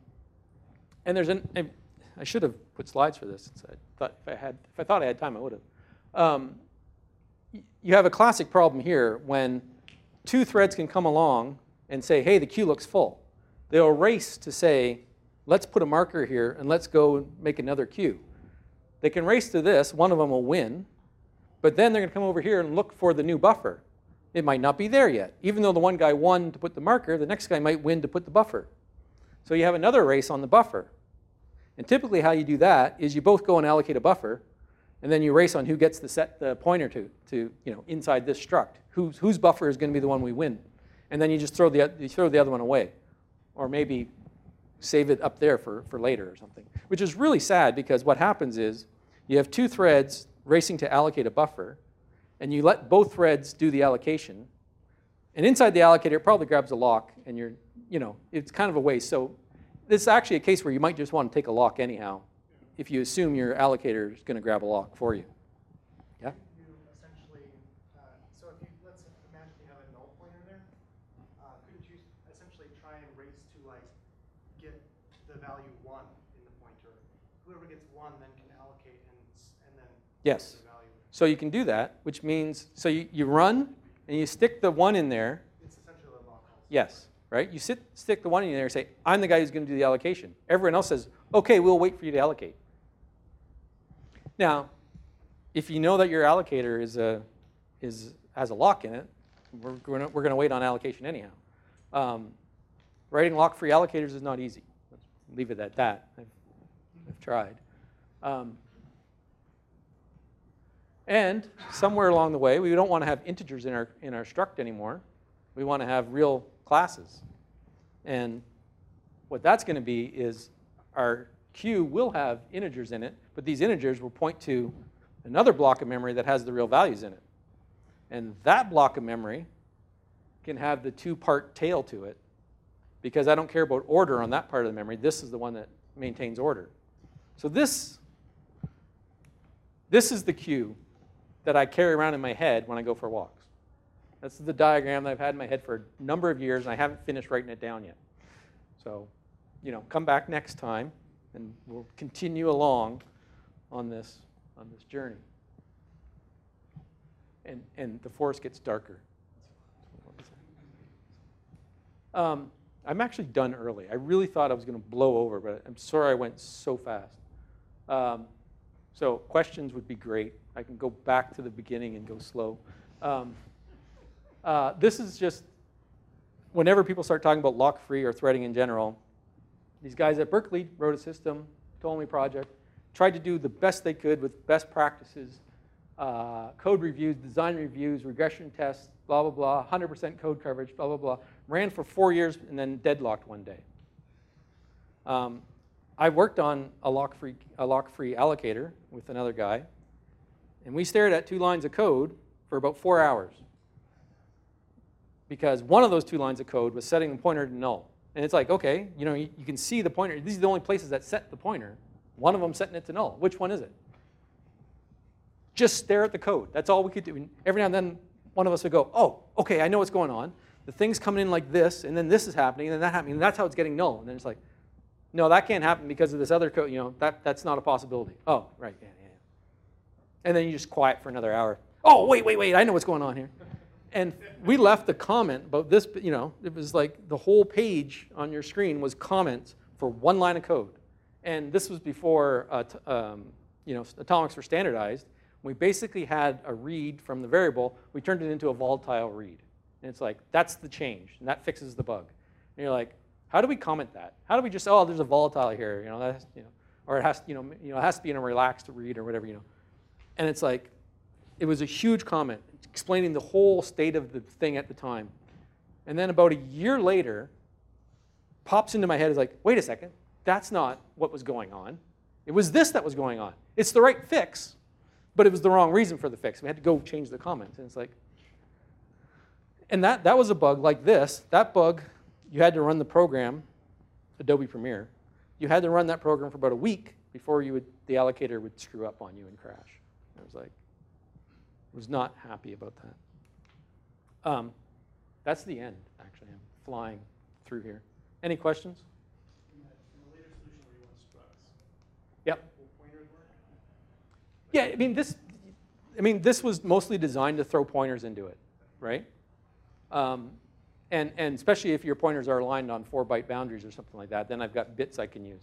I should have put slides for this. If I thought I had time, I would have. You have a classic problem here when two threads can come along and say, hey, the queue looks full. They'll race to say, let's put a marker here and let's go make another queue. They can race to this, one of them will win, but then they're going to come over here and look for the new buffer. It might not be there yet. Even though the one guy won to put the marker, the next guy might win to put the buffer. So you have another race on the buffer. And typically how you do that is you both go and allocate a buffer, and then you race on who gets to set the pointer to inside this struct. Whose buffer is going to be the one we win. And then you just throw the other one away. Or maybe save it up there for later or something. Which is really sad because what happens is you have two threads racing to allocate a buffer, and you let both threads do the allocation. And inside the allocator, it probably grabs a lock, and it's kind of a waste. So this is actually a case where you might just want to take a lock anyhow if you assume your allocator is going to grab a lock for you. Yeah? You essentially, so if you, let's imagine you have a null pointer there, couldn't you essentially try and race to get the value 1 in the pointer? Whoever gets 1 then can allocate and then Yes. the value. So you can do that, which means, so you run and you stick the 1 in there. It's essentially a lock also. Yes, right? You stick the 1 in there and say, I'm the guy who's going to do the allocation. Everyone else says, okay, we'll wait for you to allocate. Now, if you know that your allocator has a lock in it, we're going to wait on allocation anyhow. Writing lock-free allocators is not easy. Let's leave it at that. I've tried. And somewhere along the way, we don't want to have integers in our struct anymore. We want to have real classes. And what that's going to be is our queue will have integers in it, but these integers will point to another block of memory that has the real values in it. And that block of memory can have the two-part tail to it, because I don't care about order on that part of the memory. This is the one that maintains order. So this is the queue that I carry around in my head when I go for walks. This is the diagram that I've had in my head for a number of years, and I haven't finished writing it down yet. So, come back next time, and we'll continue along on this journey. And the forest gets darker. I'm actually done early. I really thought I was going to blow over, but I'm sorry I went so fast. So questions would be great. I can go back to the beginning and go slow. This is just, whenever people start talking about lock-free or threading in general, these guys at Berkeley wrote a system, Ptolemy project, tried to do the best they could with best practices, code reviews, design reviews, regression tests, blah, blah, blah, 100% code coverage, blah, blah, blah. Ran for 4 years and then deadlocked one day. I worked on a lock-free allocator with another guy, and we stared at 2 lines of code for about 4 hours, because one of those 2 lines of code was setting the pointer to null. And it's like, okay, you can see the pointer. These are the only places that set the pointer. One of them setting it to null. Which one is it? Just stare at the code. That's all we could do. And every now and then, one of us would go, oh, okay, I know what's going on. The thing's coming in like this, and then this is happening, and then that happening, and that's how it's getting null. And then it's like, no, that can't happen because of this other code. That's not a possibility. Oh, right, yeah. And then you just quiet for another hour. Oh, wait, I know what's going on here. And we left the comment about this, it was like the whole page on your screen was comments for 1 line of code. And this was before, atomics were standardized. We basically had a read from the variable. We turned it into a volatile read. And it's like, that's the change, and that fixes the bug. And you're like, how do we comment that? How do we just, oh, there's a volatile here, or it has, it has to be in a relaxed read or whatever, And it's like, it was a huge comment explaining the whole state of the thing at the time. And then about a year later, pops into my head is like, wait a second, that's not what was going on. It was this that was going on. It's the right fix, but it was the wrong reason for the fix. We had to go change the comments. And it's like, and that was a bug like this. That bug, you had to run the program, Adobe Premiere. You had to run that program for about a week before the allocator would screw up on you and crash. I was like, was not happy about that. That's the end, actually. I'm flying through here. Any questions? In the later solution where you want structs, Yep. will pointers work? Yeah, I mean, this was mostly designed to throw pointers into it, right? And especially if your pointers are aligned on 4-byte boundaries or something like that, then I've got bits I can use.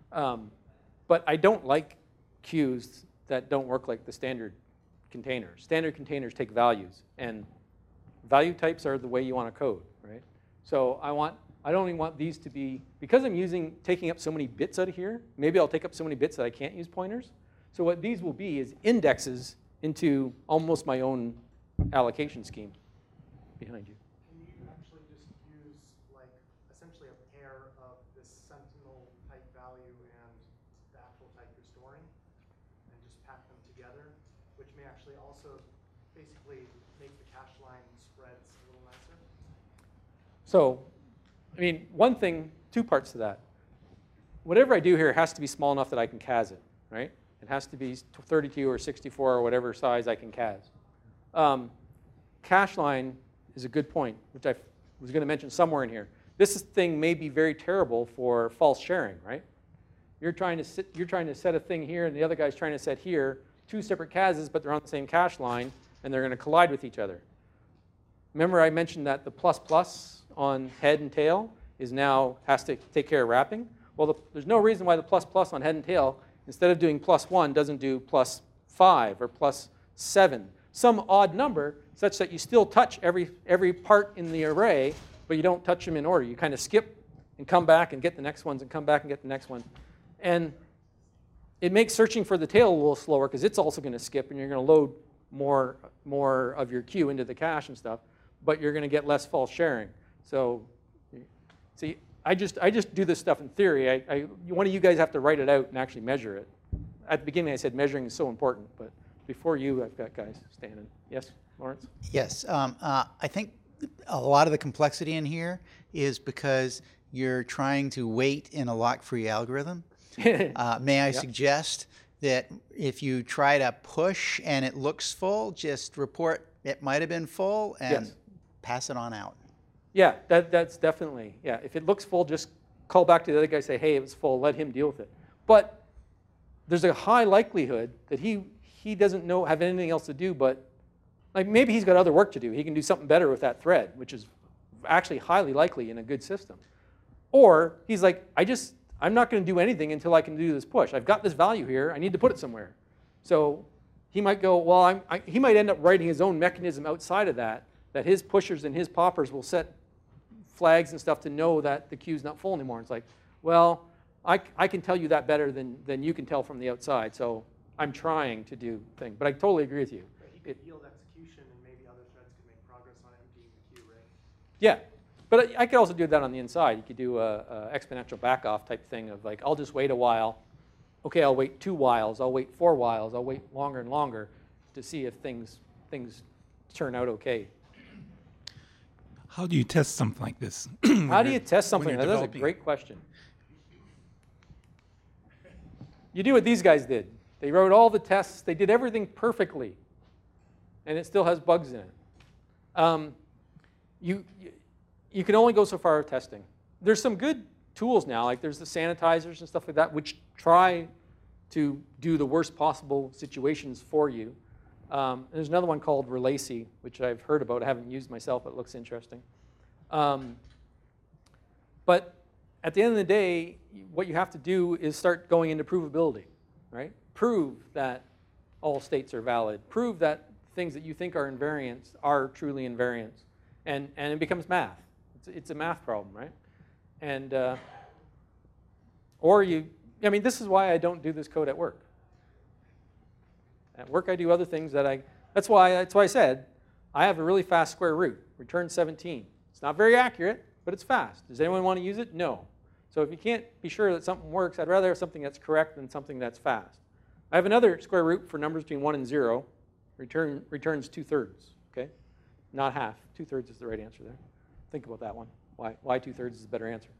But I don't like queues that don't work like the standard containers. Standard containers take values, and value types are the way you want to code, right? So I don't even want these to be, because I'm taking up so many bits out of here, maybe I'll take up so many bits that I can't use pointers. So what these will be is indexes into almost my own allocation scheme behind you. Can you actually just use like essentially a pair of this sentinel type value and the actual type you're storing and just pack them together, which may actually also basically make the cache line spreads a little nicer? So, I mean, one thing, two parts to that. Whatever I do here has to be small enough that I can CAS it, right? It has to be 32 or 64 or whatever size I can CAS. Cache line is a good point, which I was going to mention somewhere in here. This thing may be very terrible for false sharing, right? You're trying to set a thing here, and the other guy's trying to set here, two separate CASs, but they're on the same cache line, and they're going to collide with each other. Remember I mentioned that the ++ on head and tail has to take care of wrapping? Well, there's no reason why the ++ on head and tail, instead of doing +1, doesn't do +5 or +7. Some odd number such that you still touch every part in the array, but you don't touch them in order. You kind of skip and come back and get the next ones and come back and get the next one. And it makes searching for the tail a little slower because it's also going to skip, and you're going to load more of your queue into the cache and stuff, but you're going to get less false sharing. So see, I just do this stuff in theory. One of you guys have to write it out and actually measure it. At the beginning I said measuring is so important, but before you I've got guys standing. Yes, Lawrence? Yes, I think a lot of the complexity in here is because you're trying to wait in a lock-free algorithm. May I suggest that if you try to push and it looks full, just report it might have been full and pass it on out. Yeah, that's definitely, yeah. If it looks full, just call back to the other guy, say, hey, it was full, let him deal with it. But there's a high likelihood that he doesn't have anything else to do, but like maybe he's got other work to do. He can do something better with that thread, which is actually highly likely in a good system. Or he's like, I'm not going to do anything until I can do this push. I've got this value here. I need to put it somewhere. So he might go, well, he might end up writing his own mechanism outside of that his pushers and his poppers will set flags and stuff to know that the queue's not full anymore. It's like, well, I can tell you that better than you can tell from the outside. So I'm trying to do things. But I totally agree with you. But he could yield execution, and maybe other threads could make progress on emptying the queue, right? Yeah. But I could also do that on the inside. You could do a exponential backoff type thing of like, I'll just wait a while. Okay, I'll wait 2 whiles. I'll wait 4 whiles. I'll wait longer and longer to see if things turn out okay. How do you test something like this? How do you test something? you're That's a developing? great question. You do what these guys did. They wrote all the tests. They did everything perfectly, and it still has bugs in it. You can only go so far with testing. There's some good tools now, like there's the sanitizers and stuff like that, which try to do the worst possible situations for you. There's another one called Relacy, which I've heard about. I haven't used myself, but it looks interesting. But at the end of the day, what you have to do is start going into provability, right? Prove that all states are valid. Prove that things that you think are invariants are truly invariants. And it becomes math. It's a math problem, right? And, this is why I don't do this code at work. At work, I do other things that's why I said I have a really fast square root, return 17. It's not very accurate, but it's fast. Does anyone want to use it? No. So if you can't be sure that something works, I'd rather have something that's correct than something that's fast. I have another square root for numbers between 1 and 0. Returns 2/3, okay? Not half. 2/3 is the right answer there. Think about that one. Why 2/3 is the better answer?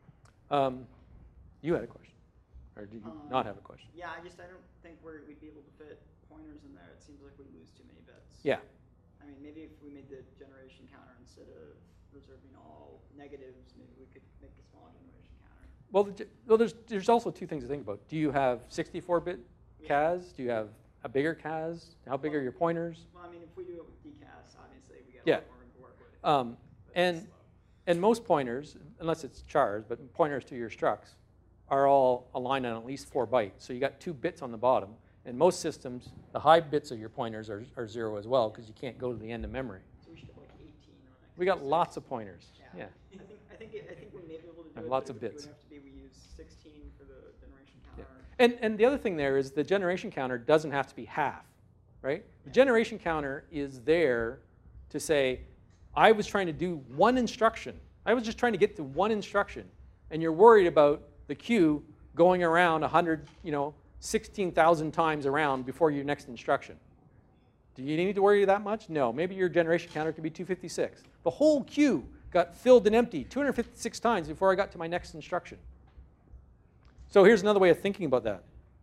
You had a question. Or do you not have a question? Yeah, I don't think we'd be able to fit pointers in there. It seems like we lose too many bits. Yeah. I I mean, maybe if we made the generation counter instead of reserving all negatives, maybe we could make a small generation counter. Well, there's also two things to think about. Do you have 64-bit CAS? Do you have a bigger CAS? How big are your pointers? Well, I mean, if we do it with DCAS, obviously we got Yeah. a lot more room to work with. But it's slow. And most pointers, unless it's chars, but pointers to your structs, are all aligned on at least 4 bytes. So you got 2 bits on the bottom. And most systems, the high bits of your pointers are 0 as well, because you can't go to the end of memory. So we should have like 18 on We got lots of pointers. Yeah. I think we may be able to do And it. lots but of it would bits. have to be, we use 16 for the generation counter. And the other thing there is the generation counter doesn't have to be half, right? The generation counter is there to say, I was trying to do one instruction. I was just trying to get to one instruction. And you're worried about the queue going around 16,000 times around before your next instruction. Do you need to worry that much? No. Maybe your generation counter could be 256. The whole queue got filled and empty 256 times before I got to my next instruction. So here's another way of thinking about that.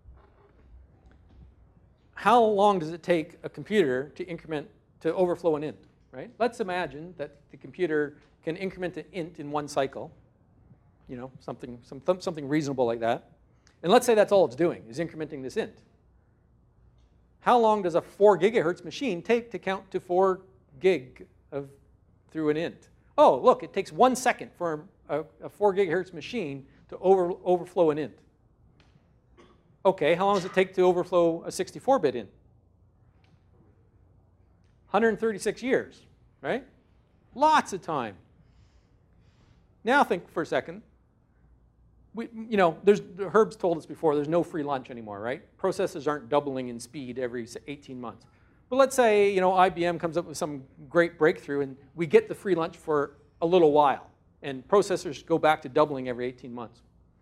How long does it take a computer to increment, to overflow an int, right? Let's imagine that the computer can increment an int in 1 cycle, something reasonable like that. And let's say that's all it's doing, is incrementing this int. How long does a 4 gigahertz machine take to count to 4 gig through an int? Oh, look, it takes 1 second for a 4 gigahertz machine to overflow an int. Okay, how long does it take to overflow a 64-bit int? 136 years, right? Lots of time. Now think for a second. Herb's told us before, there's no free lunch anymore, right? Processors aren't doubling in speed every 18 months. But let's say, IBM comes up with some great breakthrough and we get the free lunch for a little while and processors go back to doubling every 18 months.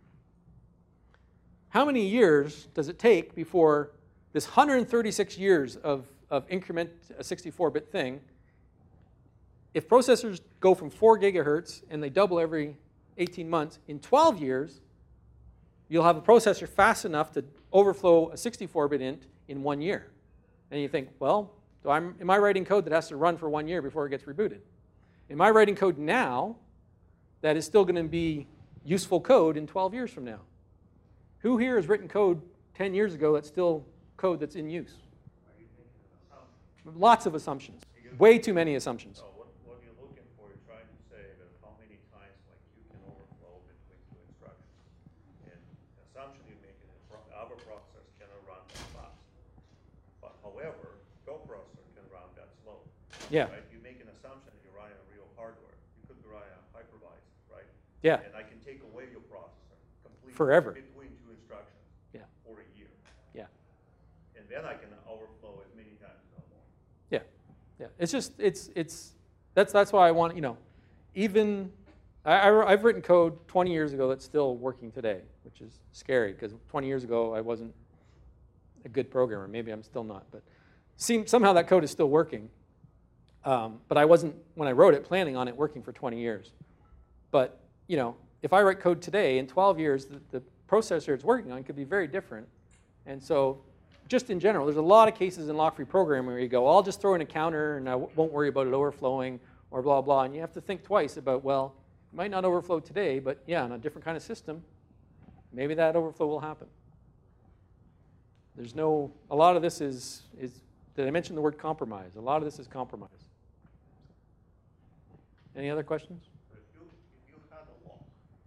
How many years does it take before this 136 years of increment, a 64-bit thing, if processors go from 4 gigahertz and they double every 18 months, in 12 years, you'll have a processor fast enough to overflow a 64-bit int in 1 year. And you think, well, am I writing code that has to run for 1 year before it gets rebooted? Am I writing code now that is still going to be useful code in 12 years from now? Who here has written code 10 years ago that's still code that's in use? Lots of assumptions. Way too many assumptions. What you're looking for, you're trying to say that how many times you can overflow between 2 instructions. And the assumption you're making is our processors cannot run that fast. But however, your processor can run that slow. Yeah. Right? You make an assumption that you're running a real hardware. You could be running a hypervisor, right? Yeah. And I can take away your processor completely Forever. between 2 instructions for a year. Yeah. And then I can overflow as many times or more. Yeah. It's just that's why I want I've written code 20 years ago that's still working today, which is scary because 20 years ago I wasn't a good programmer. Maybe I'm still not, but somehow that code is still working. But I wasn't, when I wrote it, planning on it working for 20 years. But if I write code today, in 12 years, the processor it's working on could be very different. And so just in general, there's a lot of cases in lock-free programming where you go, I'll just throw in a counter and I won't worry about it overflowing or blah, blah. And you have to think twice about, well, it might not overflow today, but yeah, on a different kind of system, maybe that overflow will happen. A lot of this is did I mention the word compromise? A lot of this is compromise. Any other questions? If you had a lock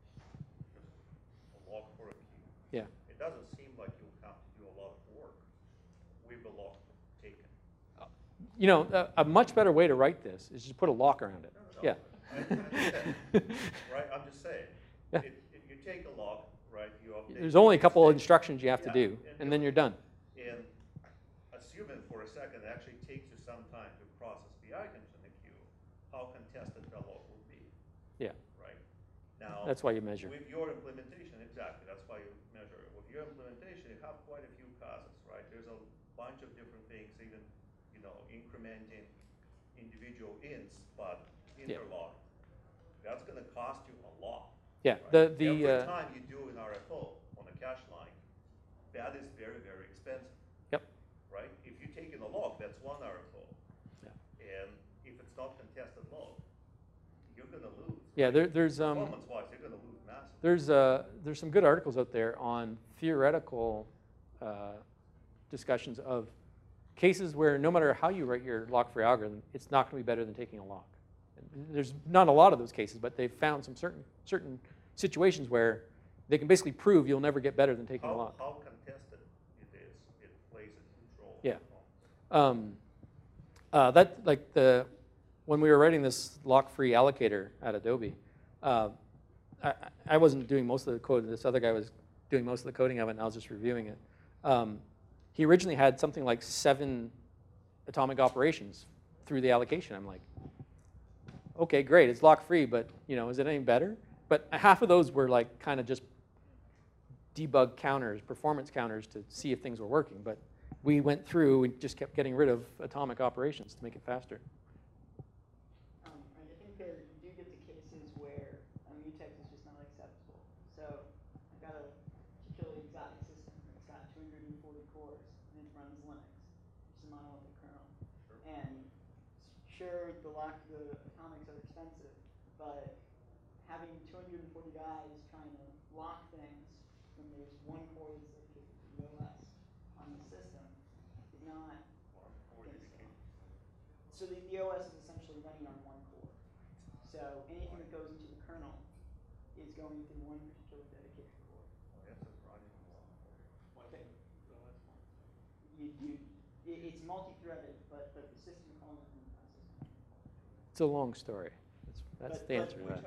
for a key, Yeah. it doesn't seem like you have to do a lot of work with the lock taken. A much better way to write this is just put a lock around it. No. Yeah. I understand. Right? I'm just saying. Yeah. If you take a lock, right, you update. There's only a couple of instructions you have to Yeah, do, and then you're done. And assuming for a second it actually takes you some time to process the items in the queue, how contested the lock will be. Yeah. Right? Now, That's why you measure. with your implementation, exactly, that's why you measure it. With your implementation, you have quite a few causes, right? There's a bunch of different things, even, incrementing individual ints, but interlock. That's going to cost you a lot. Yeah. Right? Every time you do an RFO on a cache line, that is very, very expensive. Yep. Right? If you take in a lock, that's one RFO. Yeah. And it's not contested lock, you're gonna lose. Yeah, there's Performance-wise, you're gonna lose massively. there's some good articles out there on theoretical discussions of cases where no matter how you write your lock-free algorithm, it's not going to be better than taking a lock. There's not a lot of those cases, but they've found some certain situations where they can basically prove you'll never get better than taking a lock. How contested it is, it plays a huge role. Yeah. When we were writing this lock-free allocator at Adobe, I wasn't doing most of the code. This other guy was doing most of the coding of it, and I was just reviewing it. He originally had something like 7 atomic operations through the allocation. I'm like, okay, great, it's lock-free, but is it any better? But half of those were like kind of just debug counters, performance counters to see if things were working. But we went through and just kept getting rid of atomic operations to make it faster. I think there you do get to cases where mutex is just not acceptable. So I've got a particularly exotic system that's got 240 cores and it runs Linux. It's a monolithic kernel. Sure. And sure, the atomics are expensive, but having 240 guys trying to lock things when there's one core that's dedicated to the OS on the system is not feasible. So the OS is essentially running on one core. So anything that goes into the kernel is going through one particular dedicated core. It's multi-threaded, but the system calls it the system. It's a long story. That's the answer to that.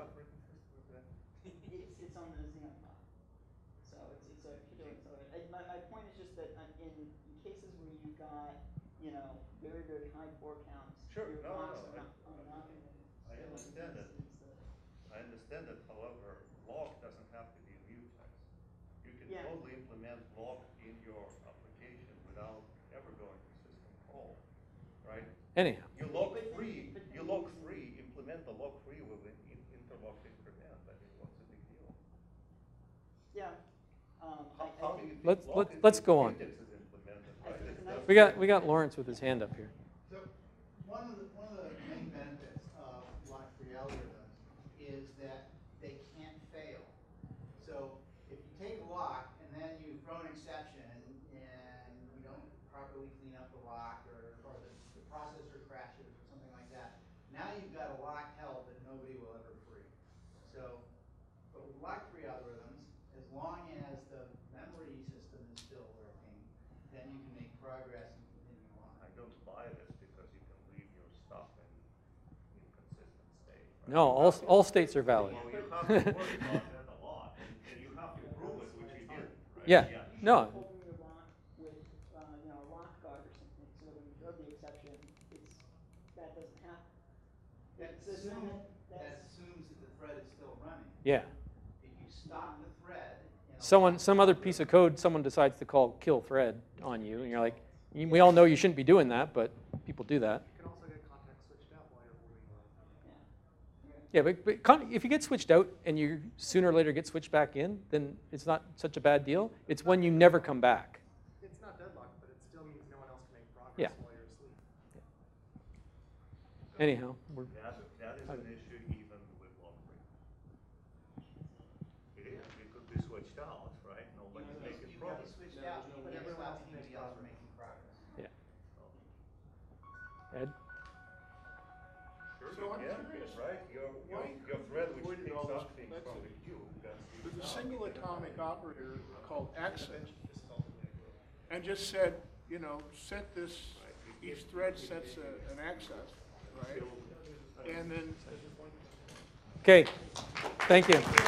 It's on the Xeon Phi. So it's a particular accelerator. My point is just that in cases where you've got very, very high core counts, Sure, your no, blocks no, are not going to. I understand that. I understand that, however, lock doesn't have to be mutex. You can totally implement lock in your application without ever going to system call, right? Anyhow. You lock free, implement the lock free with an interlock increment. I mean, what's the big deal? Yeah. How do you think Let's- lock let's is- go on. mutex is implemented, right? It's just- We got Lawrence with his hand up here. So one of the main benefits of lock-free algorithms is that they can't fail. So if you take a lock and then you throw an exception and you don't properly clean up the lock or the processor crashes or something like that, now you've got a lock held that nobody will ever free. So, but with lock-free algorithms, as long as the memory system is still working, then you can make progress and continue on. I don't buy this because you can leave your stuff in inconsistent state. Right? No, all states are valid. Well, you have to worry about that a lot, and you have to prove it, which you did, right? Yeah. No. Holding your lock with a lock guard or something, so that when you throw the exception, that doesn't happen. That It's the moment assumes that the thread is still running. Yeah. If you stop the thread, Some other piece of code, someone decides to call kill thread on you, and you're like, we all know you shouldn't be doing that, but people do that. You can also get context switched out while you're holding the. Yeah, but if you get switched out and you sooner or later get switched back in, then it's not such a bad deal. It's when you never come back. It's not deadlocked, but it still means no one else can make progress Yeah. while you're asleep. Anyhow, That is an issue even with lock free. It is, it could be switched out, right? Nobody's making you can be progress. switched out, but everyone else can make progress. Making progress. Ed? Sure, So I'm yeah, curious, right? Your thread which picks all up this things from the queue. With a single atomic operator called access, and just said, set this, each thread sets an access, right? And then Okay, thank you.